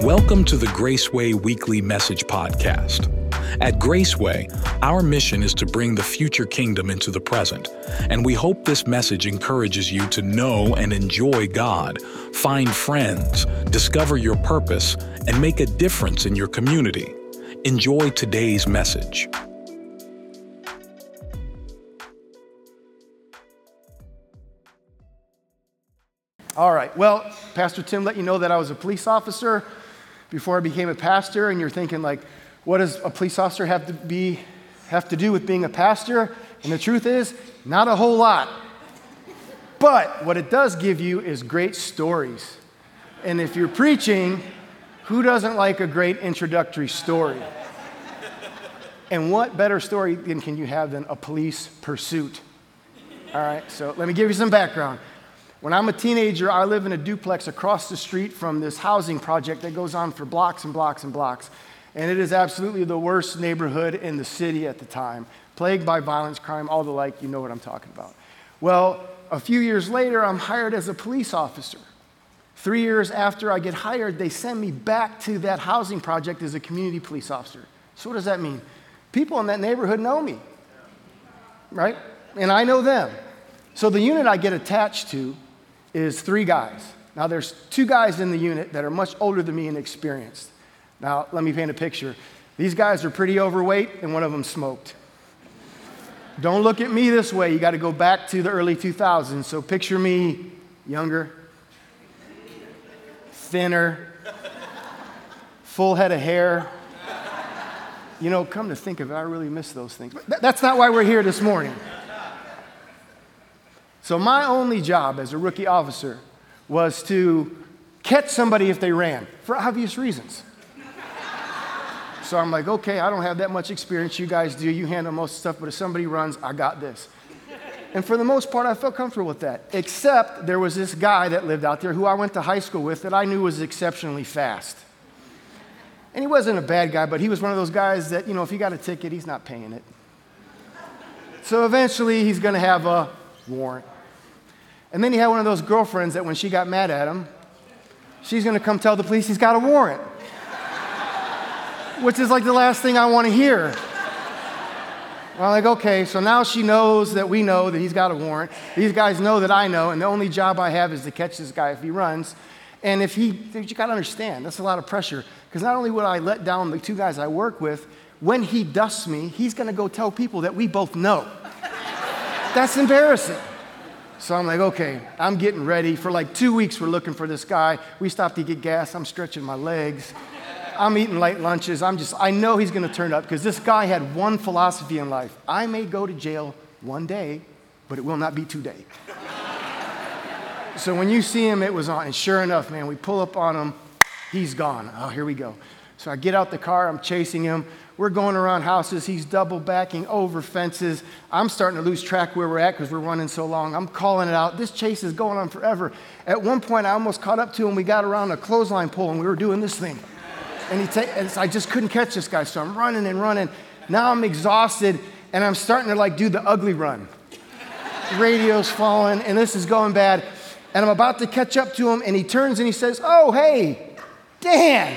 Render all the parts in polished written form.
Welcome to the Graceway Weekly Message Podcast. At Graceway, our mission is to bring the future kingdom into the present, and we hope this message encourages you to know and enjoy God, find friends, discover your purpose, and make a difference in your community. Enjoy today's message. All right, well, Pastor Tim let you know that I was a police officer before I became a pastor, and you're thinking like, what does a police officer have to do with being a pastor? And the truth is, not a whole lot. But what it does give you is great stories. And if you're preaching, who doesn't like a great introductory story? And what better story can you have than a police pursuit? All right, so let me give you some background. When I'm a teenager, I live in a duplex across the street from this housing project that goes on for blocks and blocks and blocks. And it is absolutely the worst neighborhood in the city at the time, plagued by violence, crime, all the like. You know what I'm talking about. Well, a few years later, I'm hired as a police officer. 3 years after I get hired, they send me back to that housing project as a community police officer. So what does that mean? People in that neighborhood know me, right? And I know them. So the unit I get attached to is 3 guys. Now, there's 2 guys in the unit that are much older than me and experienced. Now, let me paint a picture. These guys are pretty overweight, and one of them smoked. Don't look at me this way. You got to go back to the early 2000s. So picture me younger, thinner, full head of hair. You know, come to think of it, I really miss those things. But that's not why we're here this morning. So my only job as a rookie officer was to catch somebody if they ran, for obvious reasons. So I'm like, okay, I don't have that much experience. You guys do. You handle most stuff. But if somebody runs, I got this. And for the most part, I felt comfortable with that. Except there was this guy that lived out there who I went to high school with that I knew was exceptionally fast. And he wasn't a bad guy, but he was one of those guys that, you know, if he got a ticket, he's not paying it. So eventually, he's going to have a warrant. And then he had one of those girlfriends that when she got mad at him, she's going to come tell the police he's got a warrant. Which is like the last thing I want to hear. I'm like, okay, so now she knows that we know that he's got a warrant. These guys know that I know, and the only job I have is to catch this guy if he runs. And you got to understand, that's a lot of pressure. Because not only would I let down the 2 guys I work with, when he dusts me, he's going to go tell people that we both know. That's embarrassing. So I'm like, okay, I'm getting ready. For like 2 weeks, we're looking for this guy. We stopped to get gas. I'm stretching my legs. I'm eating late lunches. I know he's going to turn up because this guy had one philosophy in life. I may go to jail one day, but it will not be today. So when you see him, it was on. And sure enough, man, we pull up on him. He's gone. Oh, here we go. So I get out the car. I'm chasing him. We're going around houses. He's double backing over fences. I'm starting to lose track where we're at because we're running so long. I'm calling it out. This chase is going on forever. At one point, I almost caught up to him. We got around a clothesline pole, and we were doing this thing. And I just couldn't catch this guy, so I'm running and running. Now I'm exhausted, and I'm starting to like do the ugly run. The radio's falling, and this is going bad. And I'm about to catch up to him, and he turns and he says, "Oh, hey, Dan.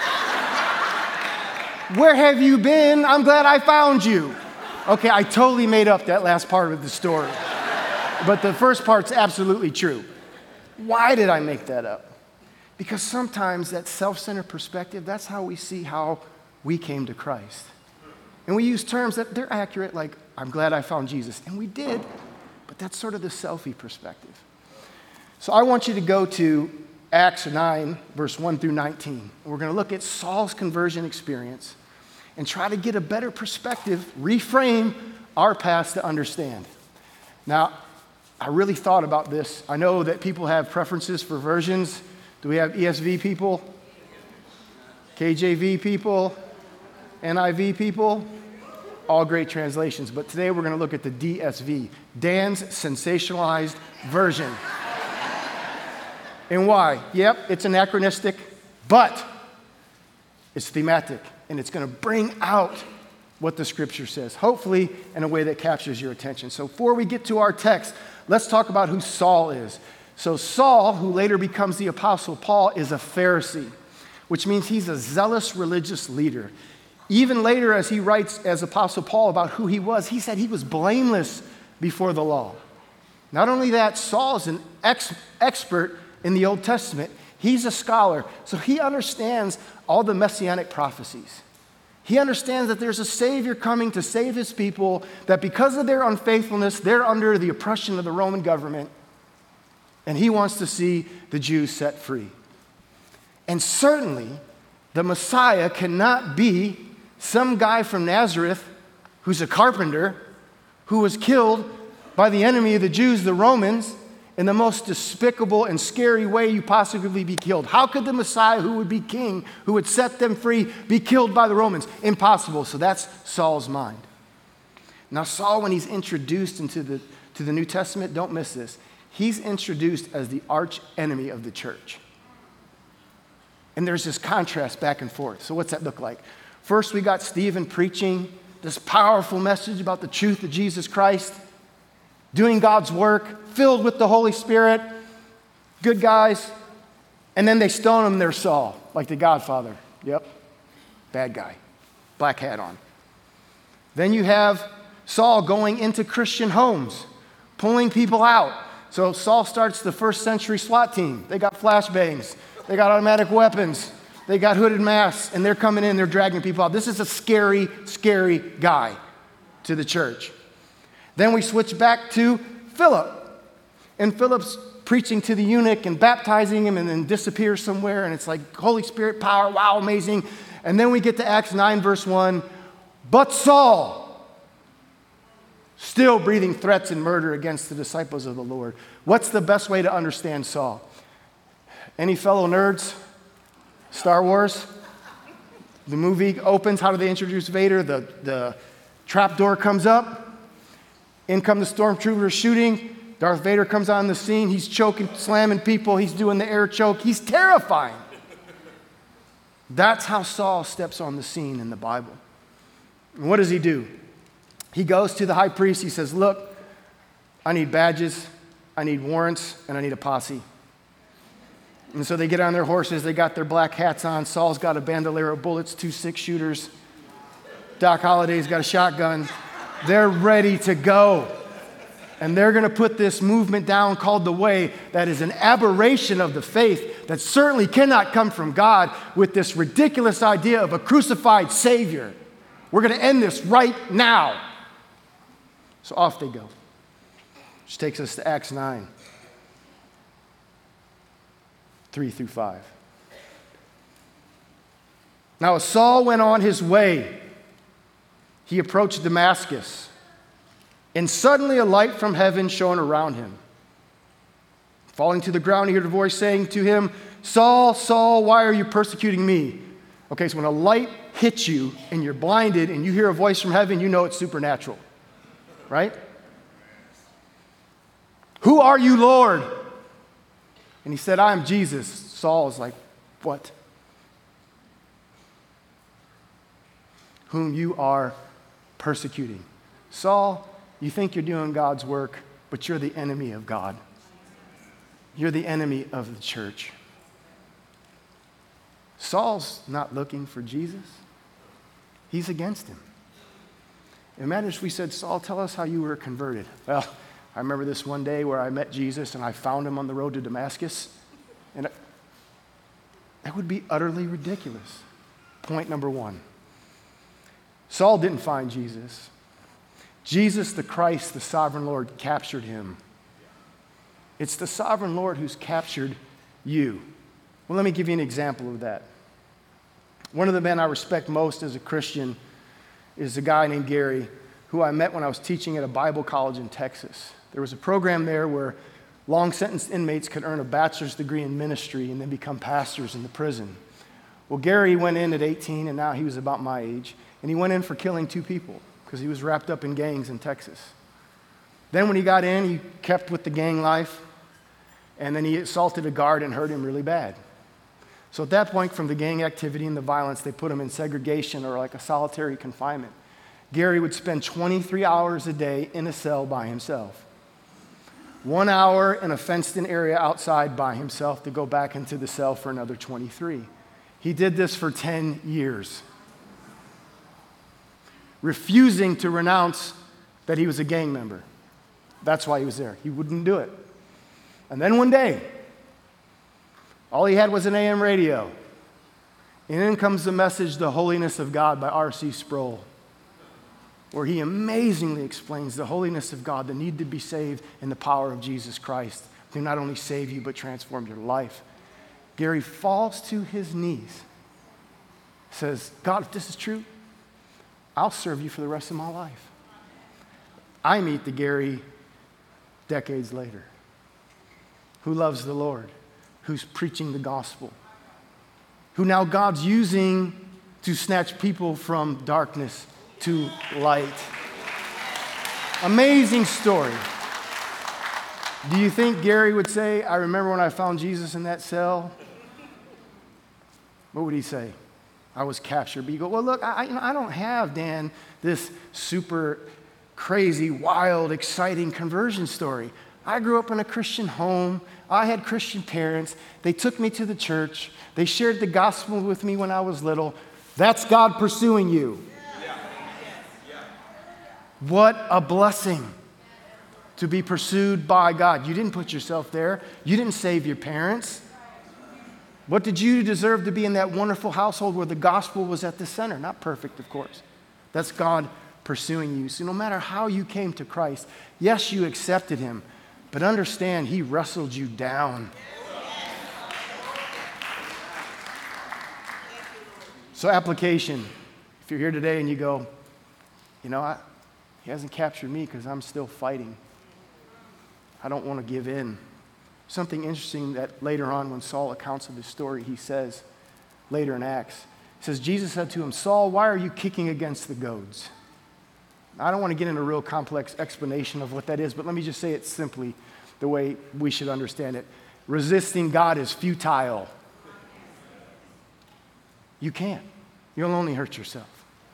Where have you been? I'm glad I found you." Okay, I totally made up that last part of the story. But the first part's absolutely true. Why did I make that up? Because sometimes that self-centered perspective, that's how we see how we came to Christ. And we use terms that they're accurate, like, I'm glad I found Jesus. And we did, but that's sort of the selfie perspective. So I want you to go to Acts 9, verse 1 through 19. We're going to look at Saul's conversion experience and try to get a better perspective, reframe our past to understand. Now, I really thought about this. I know that people have preferences for versions. Do we have ESV people? KJV people? NIV people? All great translations. But today we're going to look at the DSV, Dan's Sensationalized Version. And why? Yep, it's anachronistic, but it's thematic, and it's going to bring out what the Scripture says, hopefully in a way that captures your attention. So before we get to our text, let's talk about who Saul is. So Saul, who later becomes the Apostle Paul, is a Pharisee, which means he's a zealous religious leader. Even later, as he writes as Apostle Paul about who he was, he said he was blameless before the law. Not only that, Saul's an expert in the Old Testament. He's a scholar, so he understands all the messianic prophecies. He understands that there's a Savior coming to save his people, that because of their unfaithfulness, they're under the oppression of the Roman government, and he wants to see the Jews set free. And certainly, the Messiah cannot be some guy from Nazareth who's a carpenter who was killed by the enemy of the Jews, the Romans, in the most despicable and scary way you possibly be killed. How could the Messiah, who would be king, who would set them free, be killed by the Romans? Impossible. So that's Saul's mind. Now, Saul, when he's introduced to the New Testament, don't miss this. He's introduced as the arch enemy of the church. And there's this contrast back and forth. So what's that look like? First, we got Stephen preaching this powerful message about the truth of Jesus Christ, doing God's work, filled with the Holy Spirit, good guys. And then they stone him, they're Saul, like the Godfather. Yep, bad guy, black hat on. Then you have Saul going into Christian homes, pulling people out. So Saul starts the first century SWAT team. They got flashbangs. They got automatic weapons. They got hooded masks, and they're coming in, they're dragging people out. This is a scary, scary guy to the church. Then we switch back to Philip. And Philip's preaching to the eunuch and baptizing him and then disappears somewhere. And it's like Holy Spirit power, wow, amazing. And then we get to Acts 9, verse 1. But Saul, still breathing threats and murder against the disciples of the Lord. What's the best way to understand Saul? Any fellow nerds? Star Wars? The movie opens. How do they introduce Vader? The trap door comes up. In come the stormtroopers shooting. Darth Vader comes on the scene. He's choking, slamming people. He's doing the air choke. He's terrifying. That's how Saul steps on the scene in the Bible. And what does he do? He goes to the high priest. He says, look, I need badges, I need warrants, and I need a posse. And so they get on their horses. They got their black hats on. Saul's got a bandolier of bullets, 2 6-shooters. Doc Holliday's got a shotgun. They're ready to go. And they're going to put this movement down called the Way that is an aberration of the faith that certainly cannot come from God with this ridiculous idea of a crucified Savior. We're going to end this right now. So off they go. Which takes us to Acts 9, 3 through 5. Now, as Saul went on his way, he approached Damascus, and suddenly a light from heaven shone around him. Falling to the ground, he heard a voice saying to him, Saul, Saul, why are you persecuting me? Okay, so when a light hits you and you're blinded and you hear a voice from heaven, you know it's supernatural, right? Who are you, Lord? And he said, I am Jesus. Saul is like, what? Whom you are persecuting. Saul, you think you're doing God's work, but you're the enemy of God. You're the enemy of the church. Saul's not looking for Jesus. He's against him. Imagine if we said, Saul, tell us how you were converted. Well, I remember this one day where I met Jesus and I found him on the road to Damascus. And that would be utterly ridiculous. Point number one. Saul didn't find Jesus. Jesus, the Christ, the sovereign Lord, captured him. It's the sovereign Lord who's captured you. Well, let me give you an example of that. One of the men I respect most as a Christian is a guy named Gary, who I met when I was teaching at a Bible college in Texas. There was a program there where long-sentenced inmates could earn a bachelor's degree in ministry and then become pastors in the prison. Well, Gary went in at 18, and now he was about my age, and he went in for killing 2 people because he was wrapped up in gangs in Texas. Then when he got in, he kept with the gang life, and then he assaulted a guard and hurt him really bad. So at that point, from the gang activity and the violence, they put him in segregation or like a solitary confinement. Gary would spend 23 hours a day in a cell by himself. 1 hour in a fenced-in area outside by himself to go back into the cell for another 23. He did this for 10 years, refusing to renounce that he was a gang member. That's why he was there. He wouldn't do it. And then one day, all he had was an AM radio. And in comes the message, The Holiness of God by R.C. Sproul, where he amazingly explains the holiness of God, the need to be saved, and the power of Jesus Christ to not only save you, but transform your life. Gary falls to his knees, says, God, if this is true, I'll serve you for the rest of my life. I meet the Gary decades later, who loves the Lord, who's preaching the gospel, who now God's using to snatch people from darkness to light. Amazing story. Do you think Gary would say, I remember when I found Jesus in that cell? What would he say? I was captured. But you go, well, look, I don't have, Dan, this super crazy, wild, exciting conversion story. I grew up in a Christian home. I had Christian parents. They took me to the church. They shared the gospel with me when I was little. That's God pursuing you. What a blessing to be pursued by God. You didn't put yourself there. You didn't save your parents. What did you deserve to be in that wonderful household where the gospel was at the center? Not perfect, of course. That's God pursuing you. So no matter how you came to Christ, yes, you accepted him, but understand he wrestled you down. So application, if you're here today and you go, he hasn't captured me because I'm still fighting. I don't want to give in. Something interesting that later on when Saul accounts of his story, he says, later in Acts, he says, Jesus said to him, Saul, why are you kicking against the goads? I don't want to get into a real complex explanation of what that is, but let me just say it simply the way we should understand it. Resisting God is futile. You can't. You'll only hurt yourself.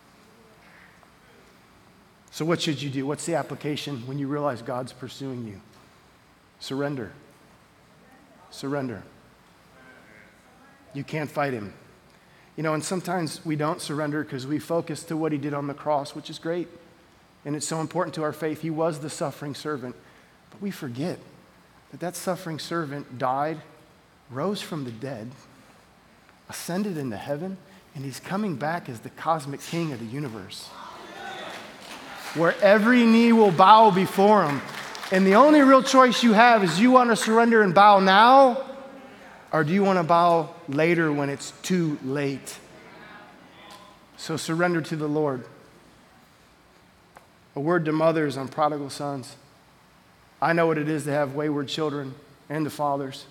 So what should you do? What's the application when you realize God's pursuing you? Surrender. Surrender. You can't fight him. And sometimes we don't surrender because we focus to what he did on the cross, which is great. And it's so important to our faith. He was the suffering servant. But we forget that suffering servant died, rose from the dead, ascended into heaven, and he's coming back as the cosmic king of the universe, where every knee will bow before him. And the only real choice you have is you want to surrender and bow now, or do you want to bow later when it's too late? So surrender to the Lord. A word to mothers on prodigal sons. I know what it is to have wayward children and the fathers.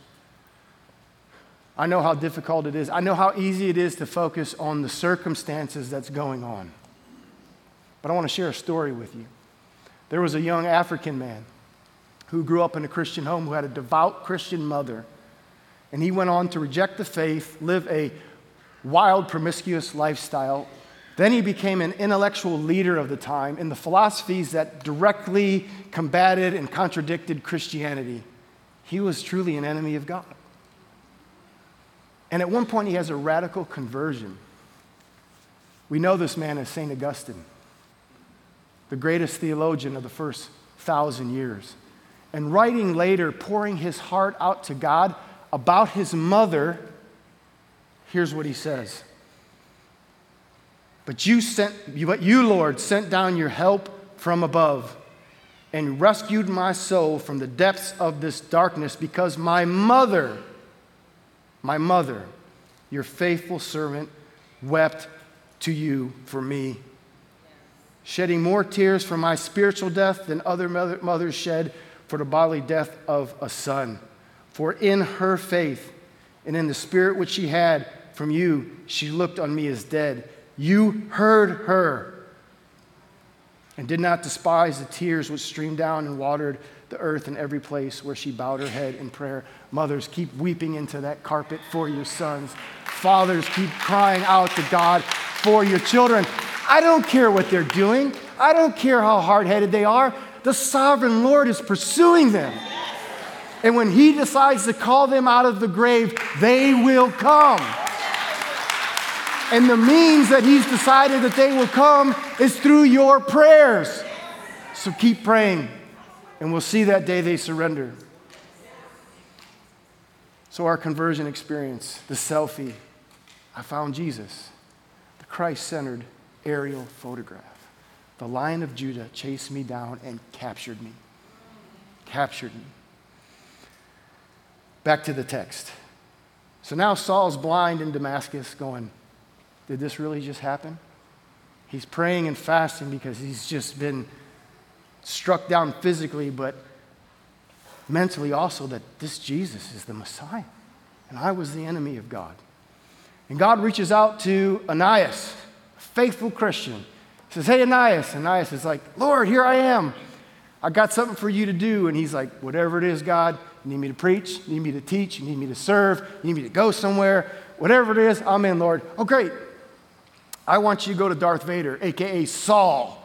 I know how difficult it is. I know how easy it is to focus on the circumstances that's going on. But I want to share a story with you. There was a young African man who grew up in a Christian home, who had a devout Christian mother. And he went on to reject the faith, live a wild, promiscuous lifestyle. Then he became an intellectual leader of the time in the philosophies that directly combated and contradicted Christianity. He was truly an enemy of God. And at one point, he has a radical conversion. We know this man as St. Augustine, the greatest theologian of the first 1,000 years. And writing later, pouring his heart out to God about his mother, here's what he says. But you, Lord, sent down your help from above and rescued my soul from the depths of this darkness, because my mother, your faithful servant, wept to you for me, shedding more tears for my spiritual death than other mothers shed for the bodily death of a son. For in her faith and in the spirit which she had from you, she looked on me as dead. You heard her and did not despise the tears which streamed down and watered the earth in every place where she bowed her head in prayer. Mothers, keep weeping into that carpet for your sons. Fathers, keep crying out to God for your children. I don't care what they're doing. I don't care how hard-headed they are. The sovereign Lord is pursuing them. And when he decides to call them out of the grave, they will come. And the means that he's decided that they will come is through your prayers. So keep praying, and we'll see that day they surrender. So our conversion experience, the selfie, I found Jesus, the Christ-centered aerial photograph. The Lion of Judah chased me down and captured me. Captured me. Back to the text. So now Saul's blind in Damascus going, did this really just happen? He's praying and fasting because he's just been struck down physically, but mentally also, that this Jesus is the Messiah. And I was the enemy of God. And God reaches out to Ananias, a faithful Christian. He says, hey, Ananias. Ananias is like, Lord, here I am. I got something for you to do. And he's like, whatever it is, God, you need me to preach, you need me to teach, you need me to serve, you need me to go somewhere. Whatever it is, I'm in, Lord. Oh, great. I want you to go to Darth Vader, a.k.a. Saul.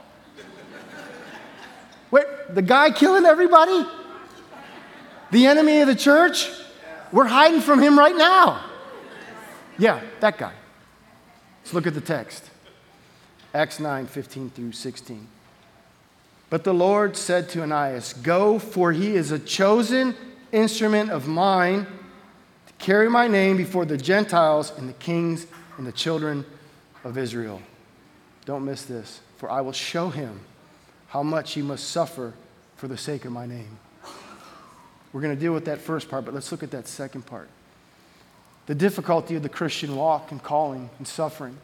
Wait, the guy killing everybody? The enemy of the church? We're hiding from him right now. Yeah, that guy. Let's look at the text. Acts 9, 15 through 16. But the Lord said to Ananias, go, for he is a chosen instrument of mine to carry my name before the Gentiles and the kings and the children of Israel. Don't miss this, for I will show him how much he must suffer for the sake of my name. We're going to deal with that first part, but let's look at that second part. The difficulty of the Christian walk and calling and suffering.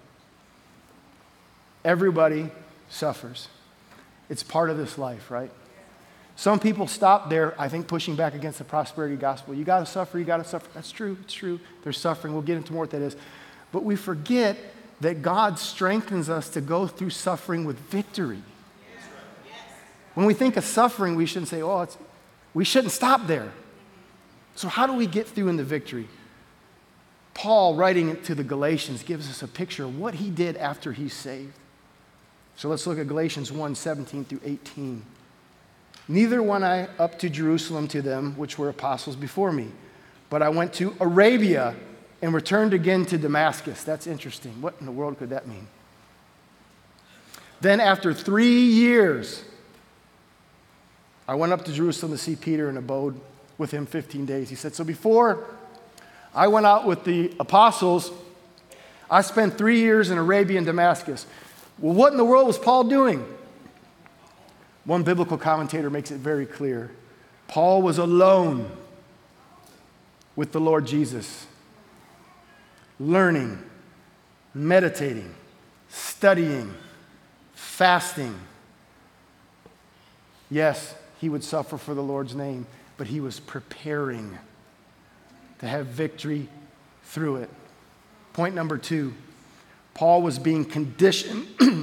Everybody suffers. It's part of this life, right? Some people stop there, I think, pushing back against the prosperity gospel. You got to suffer, you got to suffer. That's true, it's true. There's suffering. We'll get into more what that is. But we forget that God strengthens us to go through suffering with victory. When we think of suffering, we shouldn't say, oh, we shouldn't stop there. So how do we get through in the victory? Paul, writing it to the Galatians, gives us a picture of what he did after he's saved. So let's look at Galatians 1, 17 through 18. Neither went I up to Jerusalem to them which were apostles before me, but I went to Arabia and returned again to Damascus. That's interesting. What in the world could that mean? Then after 3 years, I went up to Jerusalem to see Peter and abode with him 15 days. He said, so before I went out with the apostles, I spent 3 years in Arabia and Damascus. Well, what in the world was Paul doing? One biblical commentator makes it very clear. Paul was alone with the Lord Jesus, learning, meditating, studying, fasting. Yes, he would suffer for the Lord's name, but he was preparing to have victory through it. Point number 2, Paul was being conditioned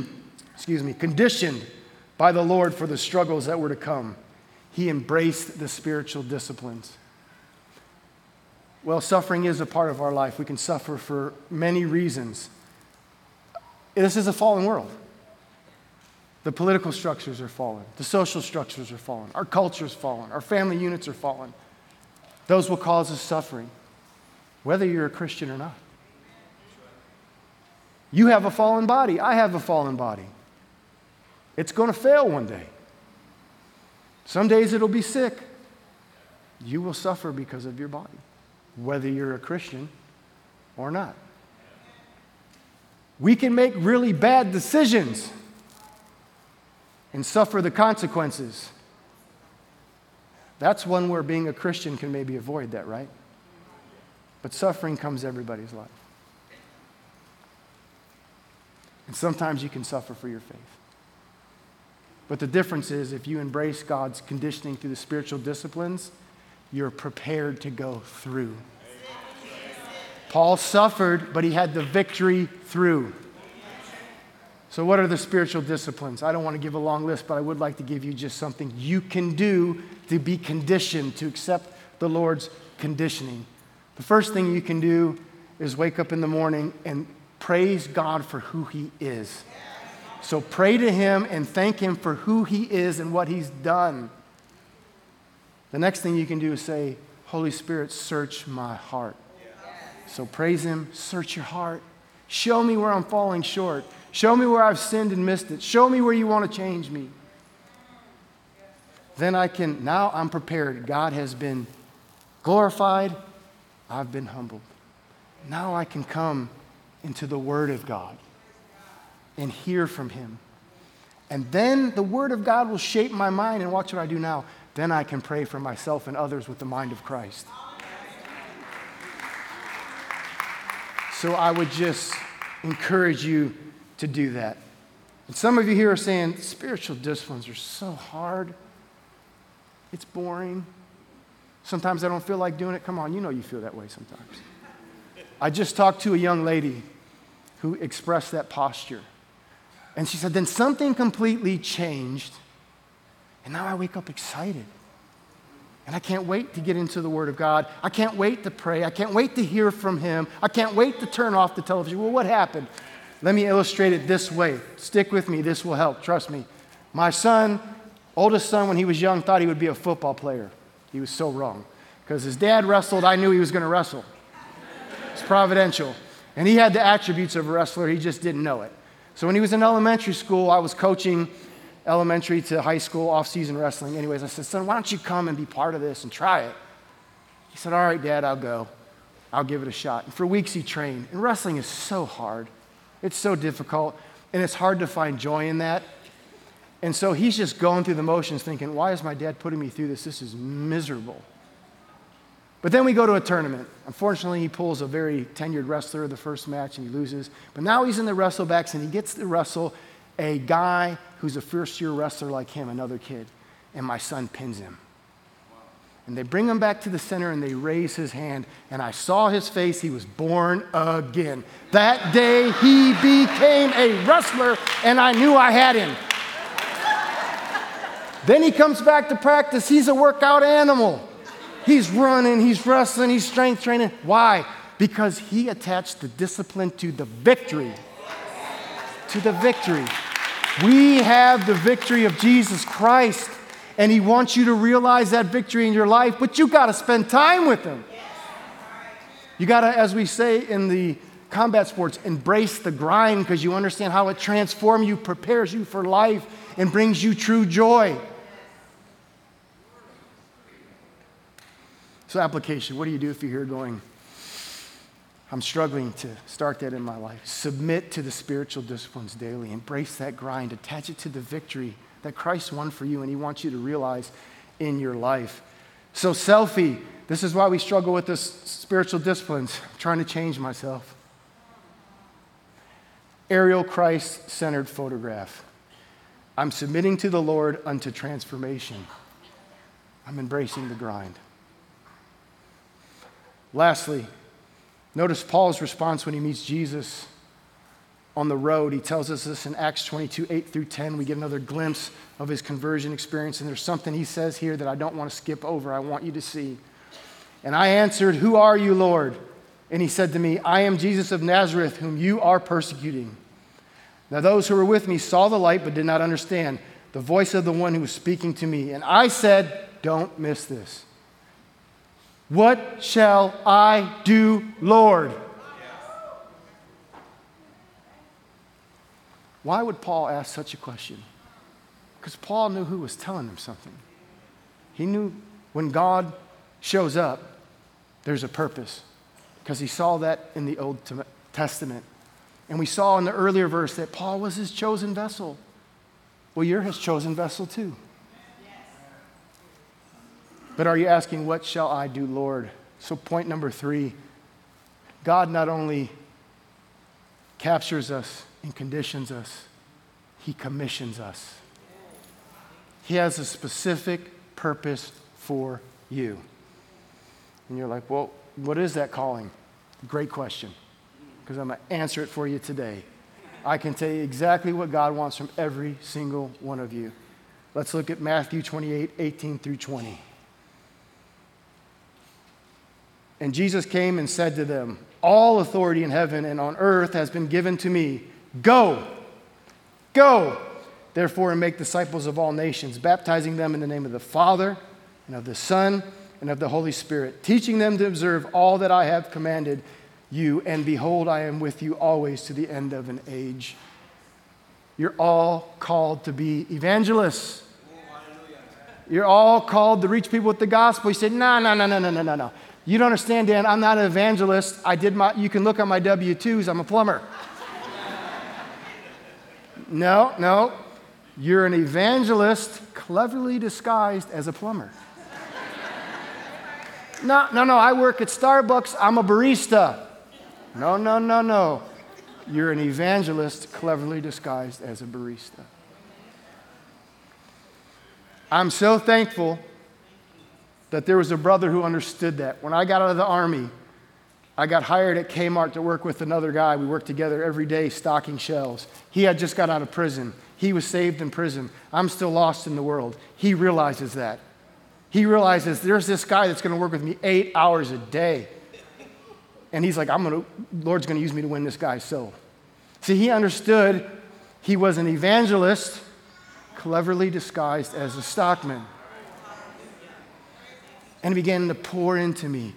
by the Lord for the struggles that were to come. He embraced the spiritual disciplines. Well, suffering is a part of our life. We can suffer for many reasons. This is a fallen world. The political structures are fallen. The social structures are fallen. Our culture is fallen. Our family units are fallen. Those will cause us suffering, whether you're a Christian or not. You have a fallen body. I have a fallen body. It's going to fail one day. Some days it'll be sick. You will suffer because of your body, whether you're a Christian or not. We can make really bad decisions and suffer the consequences. That's one where being a Christian can maybe avoid that, right? But suffering comes everybody's life. And sometimes you can suffer for your faith. But the difference is if you embrace God's conditioning through the spiritual disciplines, you're prepared to go through. Paul suffered, but he had the victory through. So what are the spiritual disciplines? I don't want to give a long list, but I would like to give you just something you can do to be conditioned, to accept the Lord's conditioning. The first thing you can do is wake up in the morning and praise God for who He is. So pray to Him and thank Him for who He is and what He's done. The next thing you can do is say, Holy Spirit, search my heart. So praise Him, search your heart, Show me where I'm falling short. Show me where I've sinned and missed it. Show me where you want to change me. Then now I'm prepared. God has been glorified. I've been humbled. Now I can come into the Word of God and hear from Him. And then the Word of God will shape my mind, and watch what I do now. Then I can pray for myself and others with the mind of Christ. So I would just encourage you to do that. And some of you here are saying, spiritual disciplines are so hard. It's boring. Sometimes I don't feel like doing it. Come on, you know you feel that way sometimes. I just talked to a young lady who expressed that posture. And she said, then something completely changed. And now I wake up excited. And I can't wait to get into the Word of God. I can't wait to pray. I can't wait to hear from Him. I can't wait to turn off the television. Well, what happened? Let me illustrate it this way. Stick with me. This will help. Trust me. My son, oldest son, when he was young, thought he would be a football player. He was so wrong. Because his dad wrestled, I knew he was going to wrestle. It's providential. And he had the attributes of a wrestler. He just didn't know it. So when he was in elementary school, I was coaching elementary to high school off-season wrestling. Anyways, I said, son, why don't you come and be part of this and try it? He said, all right, Dad, I'll go. I'll give it a shot. And for weeks he trained. And wrestling is so hard. It's so difficult. And it's hard to find joy in that. And so he's just going through the motions thinking, why is my dad putting me through this? This is miserable. But then we go to a tournament. Unfortunately, he pulls a very tenured wrestler the first match and he loses. But now he's in the wrestlebacks and he gets to wrestle a guy who's a first-year wrestler like him, another kid. And my son pins him. And they bring him back to the center and they raise his hand. And I saw his face. He was born again. That day he became a wrestler and I knew I had him. Then he comes back to practice. He's a workout animal. He's running, he's wrestling, he's strength training. Why? Because he attached the discipline to the victory. To the victory. We have the victory of Jesus Christ, and He wants you to realize that victory in your life, but you got to spend time with Him. You got to, as we say in the combat sports, embrace the grind because you understand how it transforms you, prepares you for life, and brings you true joy. So application, what do you do if you're here going, I'm struggling to start that in my life? Submit to the spiritual disciplines daily. Embrace that grind. Attach it to the victory that Christ won for you and He wants you to realize in your life. So selfie, this is why we struggle with this spiritual disciplines. I'm trying to change myself. Aerial Christ-centered photograph. I'm submitting to the Lord unto transformation. I'm embracing the grind. Lastly, notice Paul's response when he meets Jesus on the road. He tells us this in Acts 22, 8 through 10. We get another glimpse of his conversion experience, and there's something he says here that I don't want to skip over. I want you to see. And I answered, who are you, Lord? And he said to me, I am Jesus of Nazareth, whom you are persecuting. Now those who were with me saw the light but did not understand the voice of the one who was speaking to me. And I said, don't miss this. What shall I do, Lord? Why would Paul ask such a question? Because Paul knew who was telling him something. He knew when God shows up, there's a purpose. Because he saw that in the Old Testament. And we saw in the earlier verse that Paul was his chosen vessel. Well, you're his chosen vessel too. But are you asking, what shall I do, Lord? So point number 3, God not only captures us and conditions us, He commissions us. He has a specific purpose for you. And you're like, well, what is that calling? Great question, because I'm going to answer it for you today. I can tell you exactly what God wants from every single one of you. Let's look at Matthew 28, 18 through 20. And Jesus came and said to them, all authority in heaven and on earth has been given to me. Go, therefore, and make disciples of all nations, baptizing them in the name of the Father and of the Son and of the Holy Spirit, teaching them to observe all that I have commanded you, and behold, I am with you always to the end of an age. You're all called to be evangelists. You're all called to reach people with the gospel. You say, no. You don't understand, Dan. I'm not an evangelist. You can look at my W-2s. I'm a plumber. No. You're an evangelist cleverly disguised as a plumber. No. I work at Starbucks. I'm a barista. No. You're an evangelist cleverly disguised as a barista. I'm so thankful that there was a brother who understood that. When I got out of the Army, I got hired at Kmart to work with another guy. We worked together every day stocking shelves. He had just got out of prison. He was saved in prison. I'm still lost in the world. He realizes that. He realizes there's this guy that's going to work with me 8 hours a day. And he's like, Lord's going to use me to win this guy's soul. See, he understood he was an evangelist cleverly disguised as a stockman. And he began to pour into me.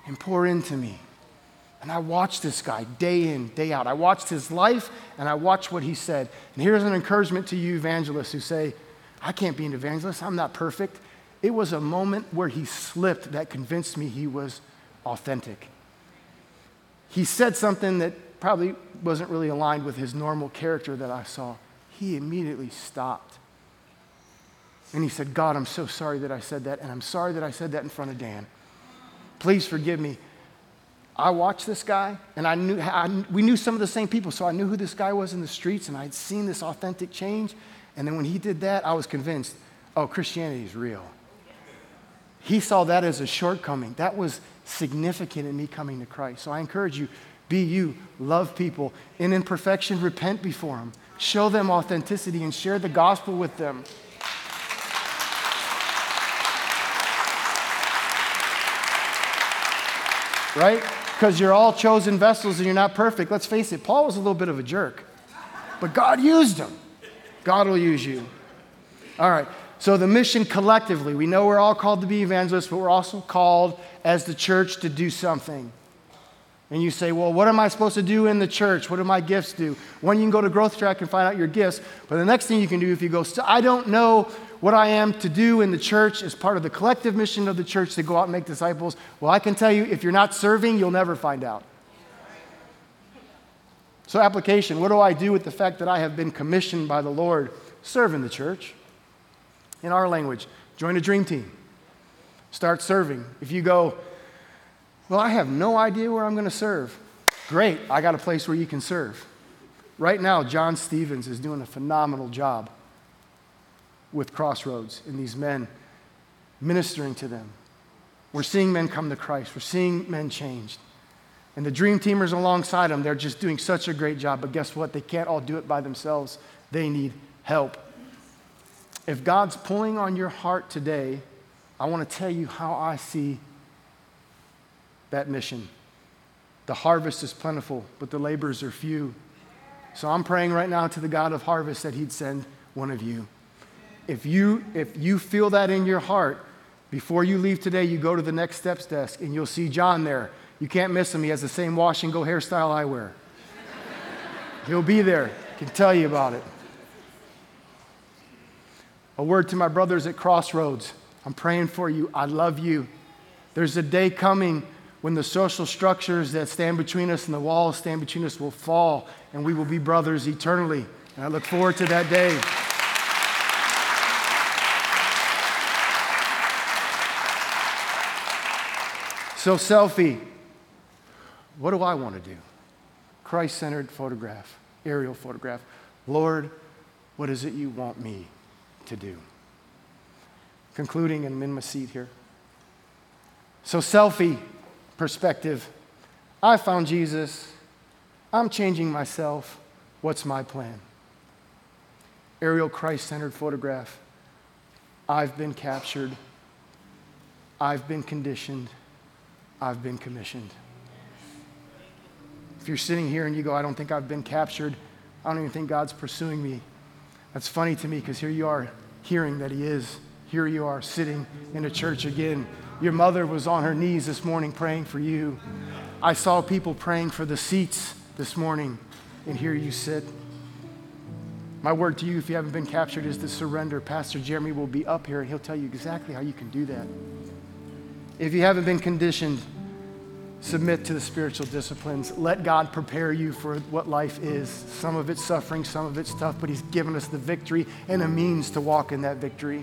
And I watched this guy day in, day out. I watched his life, and I watched what he said. And here's an encouragement to you evangelists who say, I can't be an evangelist. I'm not perfect. It was a moment where he slipped that convinced me he was authentic. He said something that probably wasn't really aligned with his normal character that I saw. He immediately stopped. And he said, God, I'm so sorry that I said that, and I'm sorry that I said that in front of Dan. Please forgive me. I watched this guy, and we knew some of the same people, so I knew who this guy was in the streets, and I'd seen this authentic change. And then when he did that, I was convinced, Christianity is real. He saw that as a shortcoming. That was significant in me coming to Christ. So I encourage you, be you, love people. In imperfection, repent before them. Show them authenticity and share the gospel with them. Right? Because you're all chosen vessels and you're not perfect. Let's face it, Paul was a little bit of a jerk. But God used him. God will use you. All right. So the mission collectively, we know we're all called to be evangelists, but we're also called as the church to do something. And you say, well, what am I supposed to do in the church? What do my gifts do? One, you can go to Growth Track and find out your gifts. But the next thing you can do if you go, I don't know what I am to do in the church as part of the collective mission of the church to go out and make disciples. Well, I can tell you, if you're not serving, you'll never find out. So application, what do I do with the fact that I have been commissioned by the Lord? Serve in the church. In our language, join a dream team. Start serving. If you go, well, I have no idea where I'm going to serve. Great, I got a place where you can serve. Right now, John Stevens is doing a phenomenal job with Crossroads and these men, ministering to them. We're seeing men come to Christ. We're seeing men changed. And the dream teamers alongside them, they're just doing such a great job. But guess what? They can't all do it by themselves. They need help. If God's pulling on your heart today, I want to tell you how I see that mission. The harvest is plentiful, but the laborers are few. So I'm praying right now to the God of harvest that he'd send one of you. If you feel that in your heart, before you leave today, you go to the Next Steps desk and you'll see John there. You can't miss him. He has the same wash and go hairstyle I wear. He'll be there. Can tell you about it. A word to my brothers at Crossroads. I'm praying for you. I love you. There's a day coming when the social structures that stand between us and the walls stand between us will fall, and we will be brothers eternally. And I look forward to that day. So selfie. What do I want to do? Christ-centered photograph, aerial photograph. Lord, what is it you want me to do? Concluding, and I'm in my seat here. So selfie perspective. I found Jesus. I'm changing myself. What's my plan? Aerial Christ-centered photograph. I've been captured. I've been conditioned. I've been commissioned. If you're sitting here and you go, I don't think I've been captured. I don't even think God's pursuing me. That's funny to me because here you are hearing that he is. Here you are sitting in a church again. Your mother was on her knees this morning praying for you. I saw people praying for the seats this morning, and here you sit. My word to you, if you haven't been captured, is to surrender. Pastor Jeremy will be up here, and he'll tell you exactly how you can do that. If you haven't been conditioned, submit to the spiritual disciplines. Let God prepare you for what life is. Some of it's suffering, some of it's tough, but he's given us the victory and a means to walk in that victory.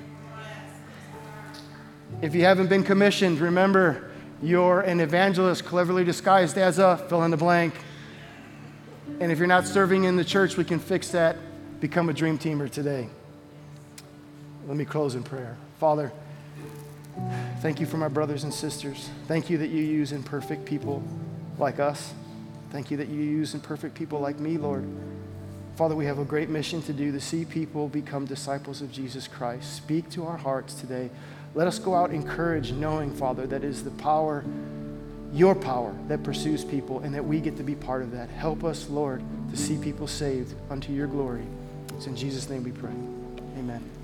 If you haven't been commissioned, remember, you're an evangelist cleverly disguised as a fill in the blank. And if you're not serving in the church, we can fix that. Become a dream teamer today. Let me close in prayer. Father, thank you for my brothers and sisters. Thank you that you use imperfect people like us. Thank you that you use imperfect people like me, Lord. Father, we have a great mission to do, to see people become disciples of Jesus Christ. Speak to our hearts today. Let us go out encouraged, knowing, Father, that is the power, your power, that pursues people, and that we get to be part of that. Help us, Lord, to see people saved unto your glory. It's in Jesus' name we pray. Amen.